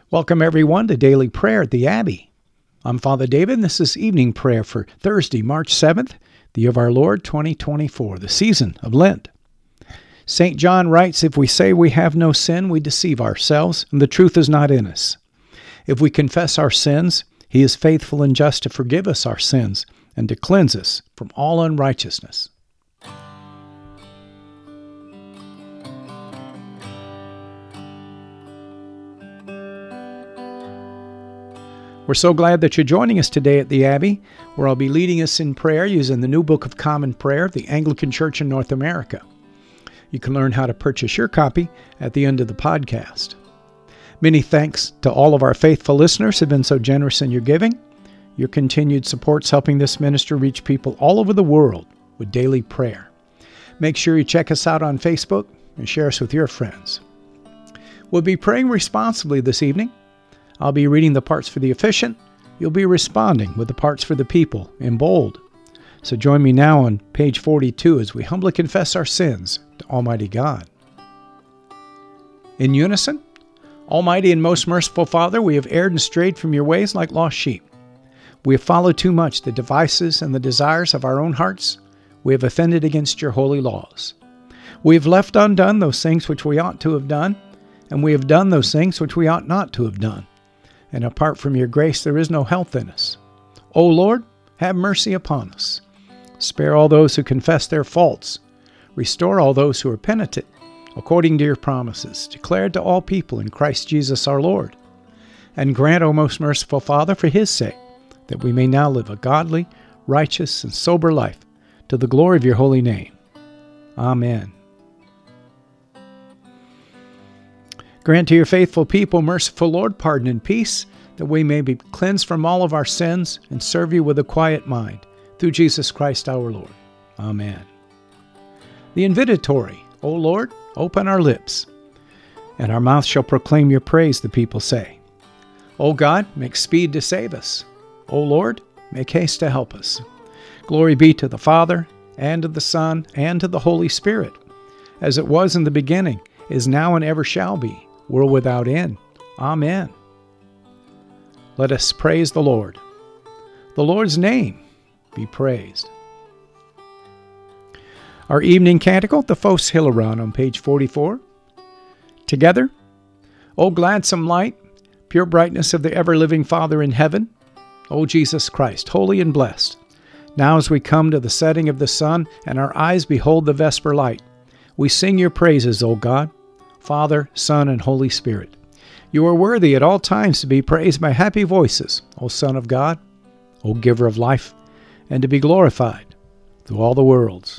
Welcome, everyone, to Daily Prayer at the Abbey. I'm Father David, and this is evening prayer for Thursday, March 7th, the year of our Lord, 2024, the season of Lent. St. John writes, "If we say we have no sin, we deceive ourselves, and the truth is not in us. If we confess our sins, he is faithful and just to forgive us our sins and to cleanse us from all unrighteousness." We're so glad that you're joining us today at the Abbey, where I'll be leading us in prayer using the new Book of Common Prayer of the Anglican Church in North America. You can learn how to purchase your copy at the end of the podcast. Many thanks to all of our faithful listeners who have been so generous in your giving. Your continued support's helping this ministry reach people all over the world with daily prayer. Make sure you check us out on Facebook and share us with your friends. We'll be praying responsibly this evening. I'll be reading the parts for the officiant. You'll be responding with the parts for the people in bold. So join me now on page 42 as we humbly confess our sins to Almighty God. In unison, Almighty and most merciful Father, we have erred and strayed from your ways like lost sheep. We have followed too much the devices and the desires of our own hearts. We have offended against your holy laws. We have left undone those things which we ought to have done, and we have done those things which we ought not to have done. And apart from your grace, there is no health in us. O Lord, have mercy upon us. Spare all those who confess their faults. Restore all those who are penitent, according to your promises, declared to all people in Christ Jesus our Lord. And grant, O most merciful Father, for his sake, that we may now live a godly, righteous, and sober life, to the glory of your holy name. Amen. Grant to your faithful people, merciful Lord, pardon and peace, that we may be cleansed from all of our sins and serve you with a quiet mind, through Jesus Christ our Lord. Amen. The invitatory, O Lord, open our lips, and our mouth shall proclaim your praise, the people say. O God, make speed to save us. O Lord, make haste to help us. Glory be to the Father, and to the Son, and to the Holy Spirit, as it was in the beginning, is now, and ever shall be, world without end. Amen. Let us praise the Lord. The Lord's name be praised. Our evening canticle, the Phos Hilaron, on page 44. Together, O gladsome light, pure brightness of the ever-living Father in heaven, O Jesus Christ, holy and blessed, now as we come to the setting of the sun and our eyes behold the vesper light, we sing your praises, O God, Father, Son, and Holy Spirit. You are worthy at all times to be praised by happy voices, O Son of God, O Giver of life, and to be glorified through all the worlds.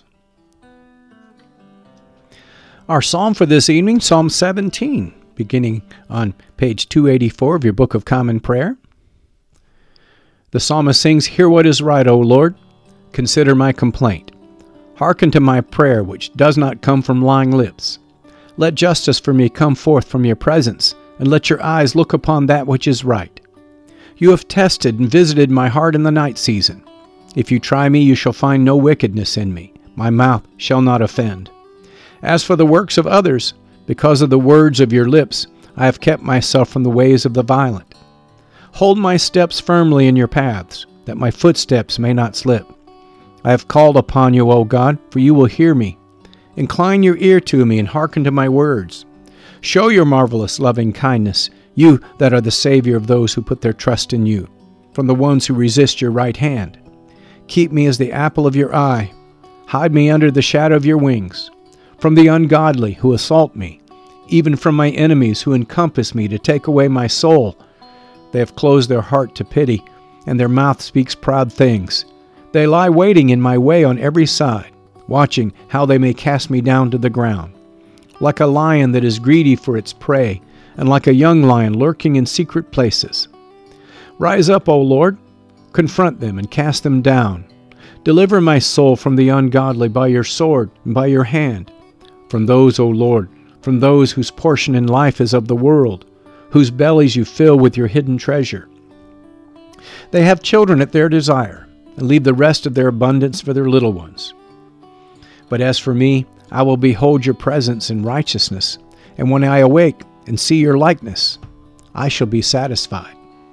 Our psalm for this evening, Psalm 17, beginning on page 284 of your Book of Common Prayer. The psalmist sings, "Hear what is right, O Lord. Consider my complaint. Hearken to my prayer, which does not come from lying lips. Let justice for me come forth from your presence, and let your eyes look upon that which is right. You have tested and visited my heart in the night season. If you try me, you shall find no wickedness in me. My mouth shall not offend. As for the works of others, because of the words of your lips, I have kept myself from the ways of the violent. Hold my steps firmly in your paths, that my footsteps may not slip. I have called upon you, O God, for you will hear me. Incline your ear to me and hearken to my words. Show your marvelous loving kindness, you that are the Savior of those who put their trust in you, from the ones who resist your right hand. Keep me as the apple of your eye. Hide me under the shadow of your wings. From the ungodly who assault me, even from my enemies who encompass me to take away my soul. They have closed their heart to pity, and their mouth speaks proud things. They lie waiting in my way on every side, watching how they may cast me down to the ground. Like a lion that is greedy for its prey, and like a young lion lurking in secret places. Rise up, O Lord, confront them and cast them down. Deliver my soul from the ungodly by your sword and by your hand. From those, O Lord, from those whose portion in life is of the world, whose bellies you fill with your hidden treasure. They have children at their desire, and leave the rest of their abundance for their little ones. But as for me, I will behold your presence in righteousness, and when I awake and see your likeness, I shall be satisfied.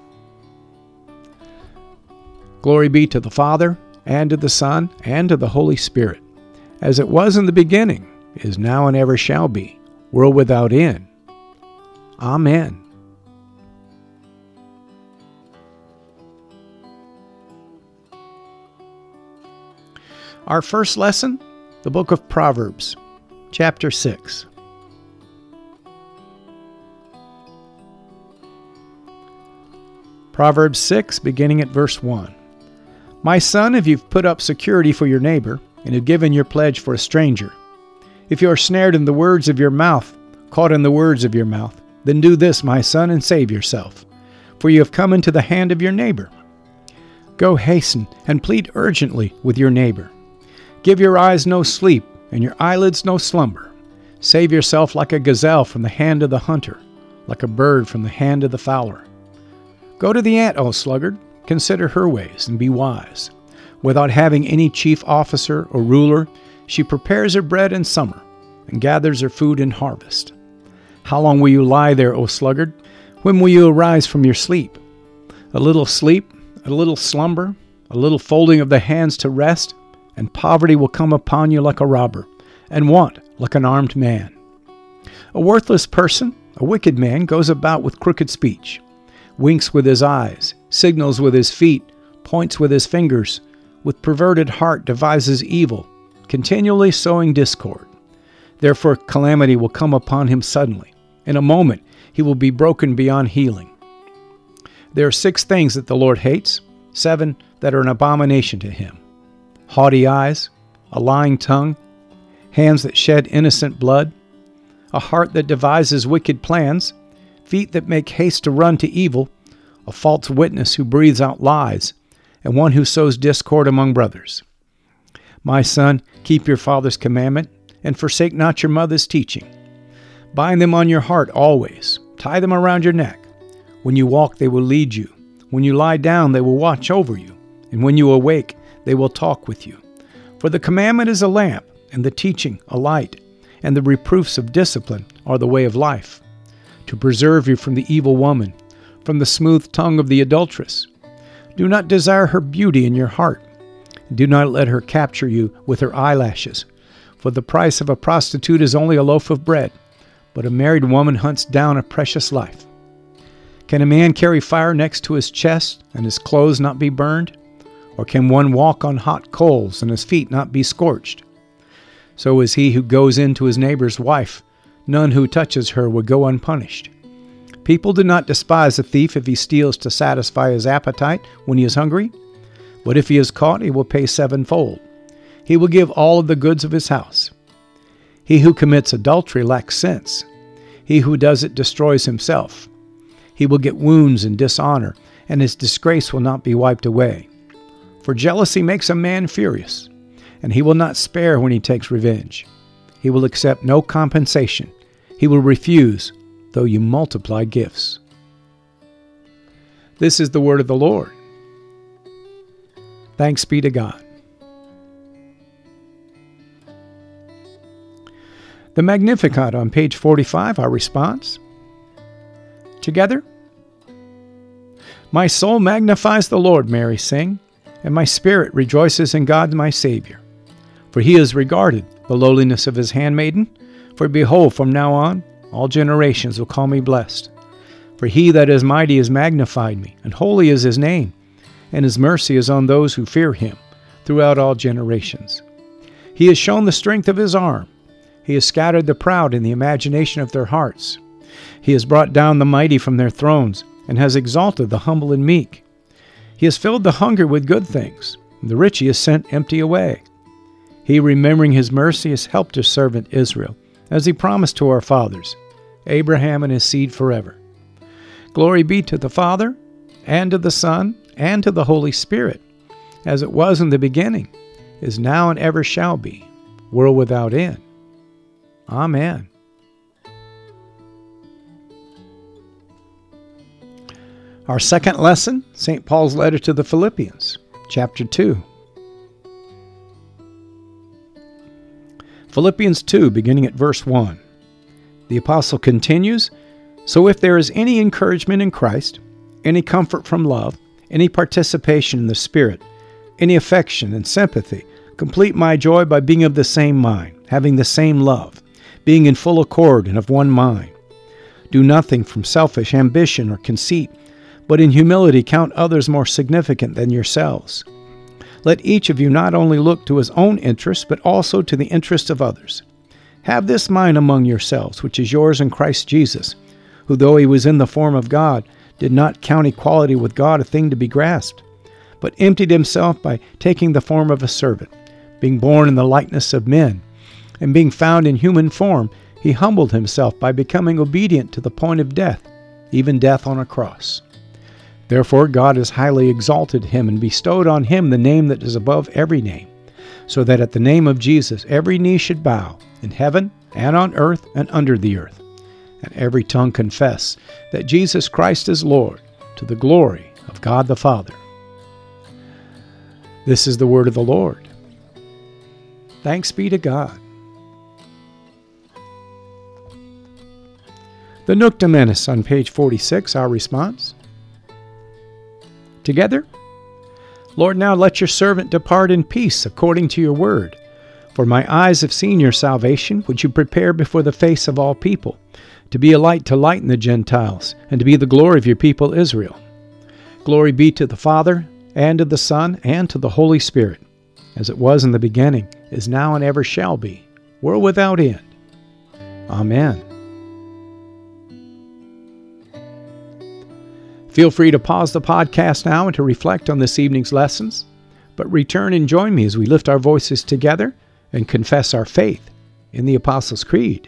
Glory be to the Father, and to the Son, and to the Holy Spirit, as it was in the beginning, is now, and ever shall be, world without end. Amen. Our first lesson, the book of Proverbs, chapter 6. Proverbs 6, beginning at verse 1. My son, if you've put up security for your neighbor, and have given your pledge for a stranger, if you are snared in the words of your mouth, caught in the words of your mouth, then do this, my son, and save yourself, for you have come into the hand of your neighbor. Go hasten and plead urgently with your neighbor. Give your eyes no sleep, and your eyelids no slumber. Save yourself like a gazelle from the hand of the hunter, like a bird from the hand of the fowler. Go to the ant, O sluggard, consider her ways, and be wise. Without having any chief officer or ruler, she prepares her bread in summer, and gathers her food in harvest. How long will you lie there, O sluggard? When will you arise from your sleep? A little sleep, a little slumber, a little folding of the hands to rest, and poverty will come upon you like a robber, and want like an armed man. A worthless person, a wicked man, goes about with crooked speech, winks with his eyes, signals with his feet, points with his fingers, with perverted heart devises evil, continually sowing discord. Therefore calamity will come upon him suddenly. In a moment he will be broken beyond healing. There are 6 things that the Lord hates, 7 that are an abomination to him: haughty eyes, a lying tongue, hands that shed innocent blood, a heart that devises wicked plans, feet that make haste to run to evil, a false witness who breathes out lies, and one who sows discord among brothers. My son, keep your father's commandment, and forsake not your mother's teaching. Bind them on your heart always. Tie them around your neck. When you walk, they will lead you. When you lie down, they will watch over you. And when you awake, they will talk with you. For the commandment is a lamp, and the teaching a light, and the reproofs of discipline are the way of life, to preserve you from the evil woman, from the smooth tongue of the adulteress. Do not desire her beauty in your heart. Do not let her capture you with her eyelashes. For the price of a prostitute is only a loaf of bread, but a married woman hunts down a precious life. Can a man carry fire next to his chest and his clothes not be burned? Or can one walk on hot coals and his feet not be scorched? So is he who goes in to his neighbor's wife. None who touches her will go unpunished. People do not despise a thief if he steals to satisfy his appetite when he is hungry. But if he is caught, he will pay 7-fold. He will give all of the goods of his house. He who commits adultery lacks sense. He who does it destroys himself. He will get wounds and dishonor, and his disgrace will not be wiped away. For jealousy makes a man furious, and he will not spare when he takes revenge. He will accept no compensation. He will refuse, though you multiply gifts. This is the word of the Lord. Thanks be to God. The Magnificat on page 45, our response. Together. My soul magnifies the Lord, Mary sing, and my spirit rejoices in God my Savior. For he has regarded the lowliness of his handmaiden. For behold, from now on, all generations will call me blessed. For he that is mighty has magnified me, and holy is his name, and his mercy is on those who fear him throughout all generations. He has shown the strength of his arm. He has scattered the proud in the imagination of their hearts. He has brought down the mighty from their thrones, and has exalted the humble and meek. He has filled the hungry with good things, and the rich he has sent empty away. He, remembering his mercy, has helped his servant Israel, as he promised to our fathers, Abraham and his seed forever. Glory be to the Father, and to the Son, and to the Holy Spirit, as it was in the beginning, is now, and ever shall be, world without end. Amen. Our second lesson, St. Paul's letter to the Philippians, chapter 2. Philippians 2, beginning at verse 1. The apostle continues, So if there is any encouragement in Christ, any comfort from love, any participation in the Spirit, any affection and sympathy, complete my joy by being of the same mind, having the same love, being in full accord and of one mind. Do nothing from selfish ambition or conceit, but in humility count others more significant than yourselves. Let each of you not only look to his own interest, but also to the interest of others. Have this mind among yourselves, which is yours in Christ Jesus, who, though he was in the form of God, did not count equality with God a thing to be grasped, but emptied himself by taking the form of a servant, being born in the likeness of men, and being found in human form, he humbled himself by becoming obedient to the point of death, even death on a cross. Therefore God has highly exalted him and bestowed on him the name that is above every name, so that at the name of Jesus every knee should bow, in heaven and on earth and under the earth, and every tongue confess that Jesus Christ is Lord, to the glory of God the Father. This is the word of the Lord. Thanks be to God. The Nunc Dimittis on page 46, our response. Together, Lord, now let your servant depart in peace according to your word. For my eyes have seen your salvation, which you prepare before the face of all people, to be a light to lighten the Gentiles, and to be the glory of your people Israel. Glory be to the Father, and to the Son, and to the Holy Spirit, as it was in the beginning, is now, and ever shall be, world without end. Amen. Feel free to pause the podcast now and to reflect on this evening's lessons, but return and join me as we lift our voices together and confess our faith in the Apostles' Creed.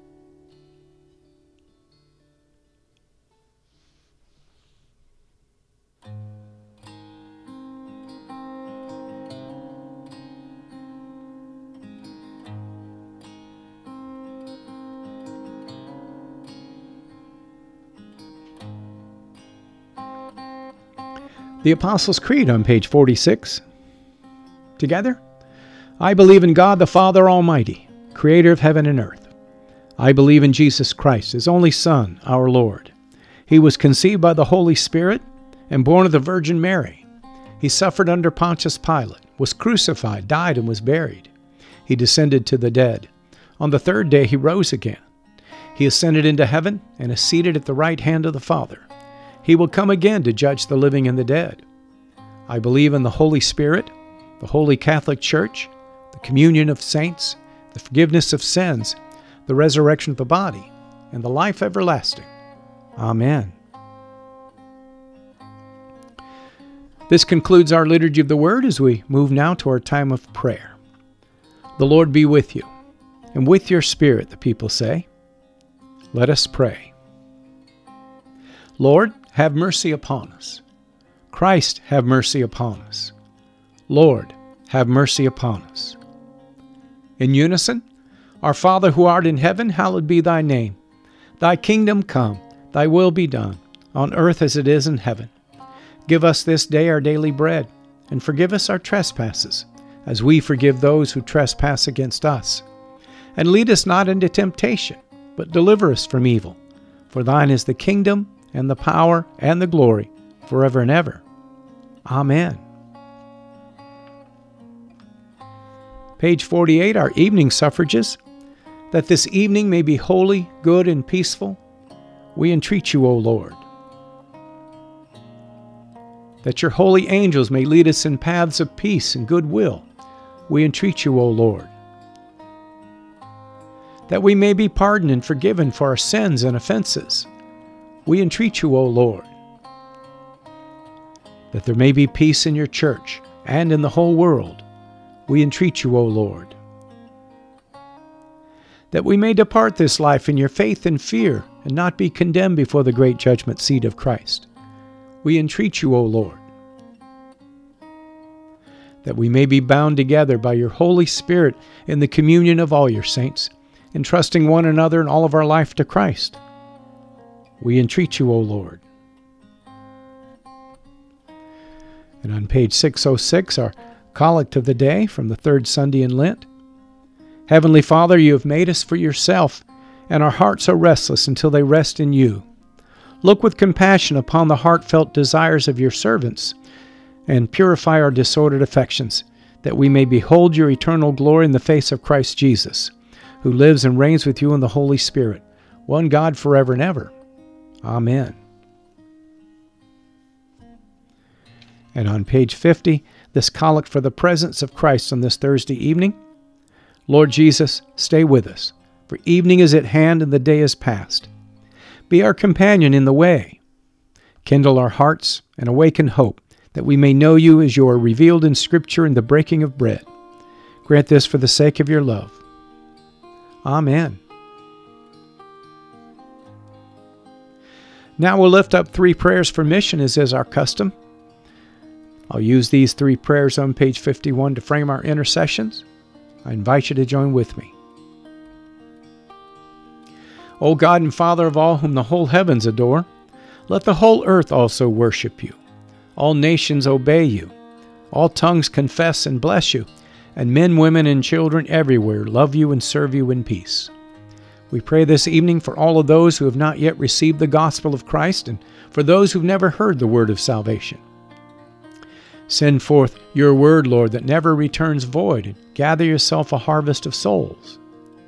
The Apostles' Creed on page 46. Together, I believe in God the Father Almighty, creator of heaven and earth. I believe in Jesus Christ, his only Son, our Lord. He was conceived by the Holy Spirit and born of the Virgin Mary. He suffered under Pontius Pilate, was crucified, died, and was buried. He descended to the dead. On the third day he rose again. He ascended into heaven and is seated at the right hand of the Father. He will come again to judge the living and the dead. I believe in the Holy Spirit, the Holy Catholic Church, the communion of saints, the forgiveness of sins, the resurrection of the body, and the life everlasting. Amen. This concludes our Liturgy of the Word as we move now to our time of prayer. The Lord be with you, and with your spirit, the people say. Let us pray. Lord, have mercy upon us. Christ, have mercy upon us. Lord, have mercy upon us. In unison, Our Father who art in heaven, hallowed be thy name. Thy kingdom come, thy will be done, on earth as it is in heaven. Give us this day our daily bread, and forgive us our trespasses, as we forgive those who trespass against us. And lead us not into temptation, but deliver us from evil. For thine is the kingdom, and the power, and the glory, forever and ever. Amen. Page 48, our evening suffrages. That this evening may be holy, good, and peaceful, we entreat you, O Lord. That your holy angels may lead us in paths of peace and goodwill, we entreat you, O Lord. That we may be pardoned and forgiven for our sins and offenses, we entreat you, O Lord. That there may be peace in your church and in the whole world, we entreat you, O Lord. That we may depart this life in your faith and fear and not be condemned before the great judgment seat of Christ, we entreat you, O Lord. That we may be bound together by your Holy Spirit in the communion of all your saints, entrusting one another and all of our life to Christ, we entreat you, O Lord. And on page 606, our Collect of the Day from the third Sunday in Lent. Heavenly Father, you have made us for yourself, and our hearts are restless until they rest in you. Look with compassion upon the heartfelt desires of your servants, and purify our disordered affections, that we may behold your eternal glory in the face of Christ Jesus, who lives and reigns with you in the Holy Spirit, one God forever and ever. Amen. And on page 50, this collect for the presence of Christ on this Thursday evening. Lord Jesus, stay with us, for evening is at hand and the day is past. Be our companion in the way. Kindle our hearts and awaken hope, that we may know you as you are revealed in Scripture in the breaking of bread. Grant this for the sake of your love. Amen. Now we'll lift up 3 prayers for mission, as is our custom. I'll use these 3 prayers on page 51 to frame our intercessions. I invite you to join with me. O God and Father of all, whom the whole heavens adore, let the whole earth also worship you. All nations obey you. All tongues confess and bless you, and men, women, and children everywhere love you and serve you in peace. We pray this evening for all of those who have not yet received the gospel of Christ, and for those who've never heard the word of salvation. Send forth your word, Lord, that never returns void, and gather yourself a harvest of souls.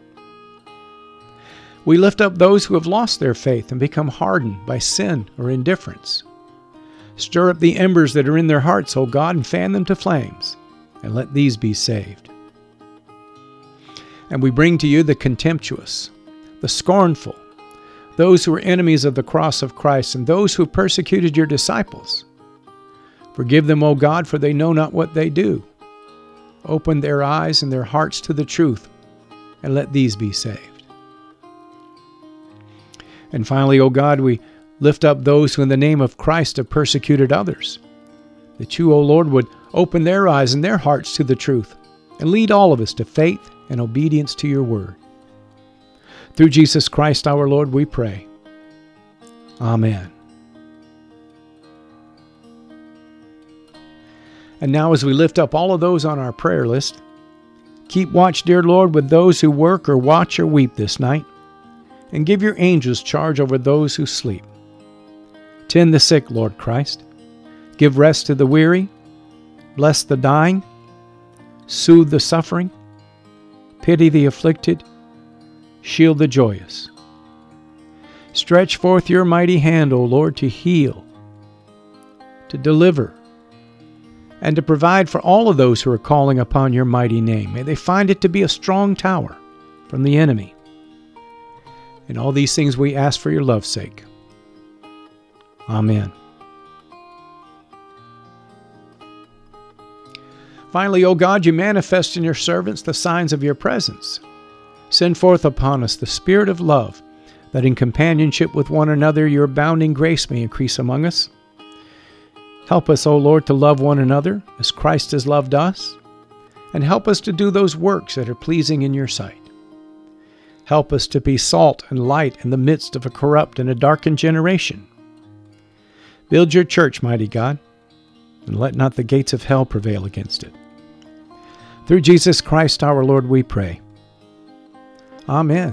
We lift up those who have lost their faith and become hardened by sin or indifference. Stir up the embers that are in their hearts, O God, and fan them to flames, and let these be saved. And we bring to you the contemptuous, the scornful, those who are enemies of the cross of Christ, and those who have persecuted your disciples. Forgive them, O God, for they know not what they do. Open their eyes and their hearts to the truth, and let these be saved. And finally, O God, we lift up those who in the name of Christ have persecuted others, that you, O Lord, would open their eyes and their hearts to the truth, and lead all of us to faith and obedience to your word. Through Jesus Christ our Lord we pray. Amen. And now as we lift up all of those on our prayer list, keep watch, dear Lord, with those who work or watch or weep this night, and give your angels charge over those who sleep. Tend the sick, Lord Christ. Give rest to the weary. Bless the dying. Soothe the suffering. Pity the afflicted. Shield the joyous. Stretch forth your mighty hand, O Lord, to heal, to deliver, and to provide for all of those who are calling upon your mighty name. May they find it to be a strong tower from the enemy. In all these things we ask for your love's sake. Amen. Finally, O God, you manifest in your servants the signs of your presence. Send forth upon us the spirit of love, that in companionship with one another your abounding grace may increase among us. Help us, O Lord, to love one another as Christ has loved us, and help us to do those works that are pleasing in your sight. Help us to be salt and light in the midst of a corrupt and a darkened generation. Build your church, mighty God, and let not the gates of hell prevail against it. Through Jesus Christ our Lord we pray. Amen.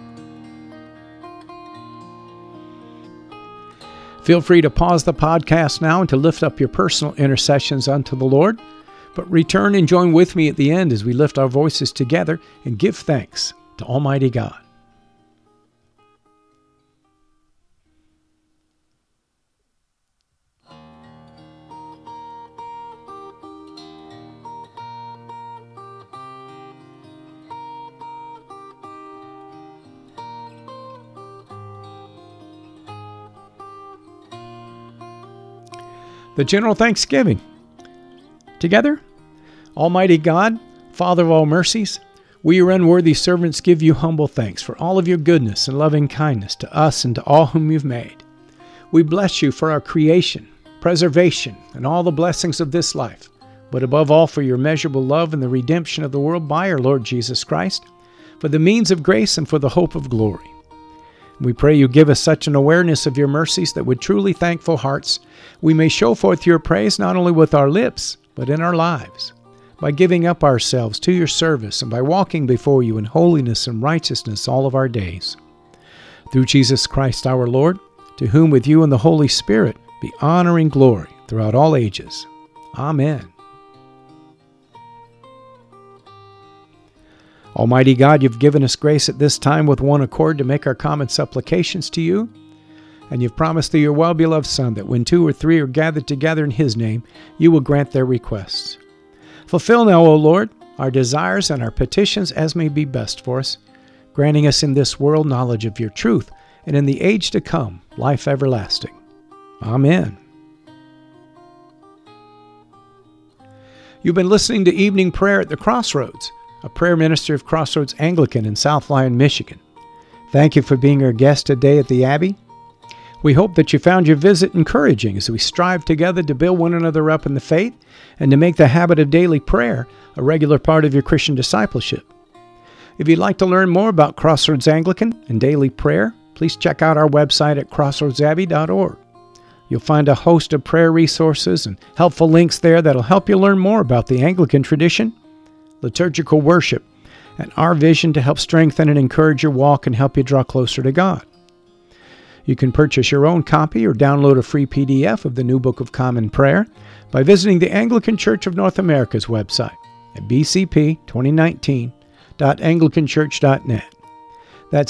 Feel free to pause the podcast now and to lift up your personal intercessions unto the Lord, but return and join with me at the end as we lift our voices together and give thanks to Almighty God. The General Thanksgiving. Together, Almighty God, Father of all mercies, we, your unworthy servants, give you humble thanks for all of your goodness and loving kindness to us and to all whom you've made. We bless you for our creation, preservation, and all the blessings of this life, but above all for your immeasurable love and the redemption of the world by our Lord Jesus Christ, for the means of grace and for the hope of glory. We pray you give us such an awareness of your mercies that with truly thankful hearts we may show forth your praise not only with our lips, but in our lives, by giving up ourselves to your service and by walking before you in holiness and righteousness all of our days. Through Jesus Christ our Lord, to whom with you and the Holy Spirit be honor and glory throughout all ages. Amen. Almighty God, you've given us grace at this time with one accord to make our common supplications to you. And you've promised through your well-beloved Son that when 2 or 3 are gathered together in his name, you will grant their requests. Fulfill now, O Lord, our desires and our petitions as may be best for us, granting us in this world knowledge of your truth, and in the age to come, life everlasting. Amen. You've been listening to Evening Prayer at the Crossroads, a prayer minister of Crossroads Anglican in South Lyon, Michigan. Thank you for being our guest today at the Abbey. We hope that you found your visit encouraging as we strive together to build one another up in the faith and to make the habit of daily prayer a regular part of your Christian discipleship. If you'd like to learn more about Crossroads Anglican and daily prayer, please check out our website at crossroadsabbey.org. You'll find a host of prayer resources and helpful links there that'll help you learn more about the Anglican tradition, liturgical worship, and our vision to help strengthen and encourage your walk and help you draw closer to God. You can purchase your own copy or download a free PDF of the New Book of Common Prayer by visiting the Anglican Church of North America's website at bcp2019.anglicanchurch.net. That's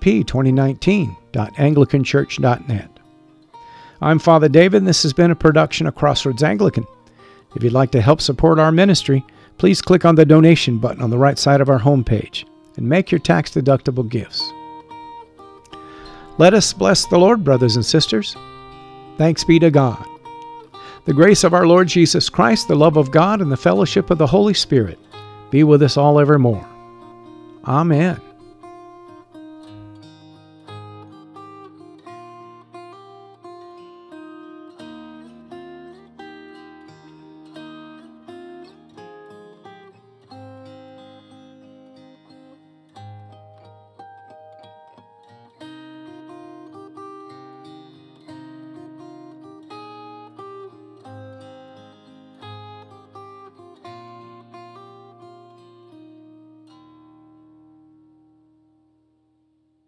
bcp2019.anglicanchurch.net. I'm Father David, and this has been a production of Crossroads Anglican. If you'd like to help support our ministry, please click on the donation button on the right side of our homepage and make your tax-deductible gifts. Let us bless the Lord, brothers and sisters. Thanks be to God. The grace of our Lord Jesus Christ, the love of God, and the fellowship of the Holy Spirit be with us all evermore. Amen.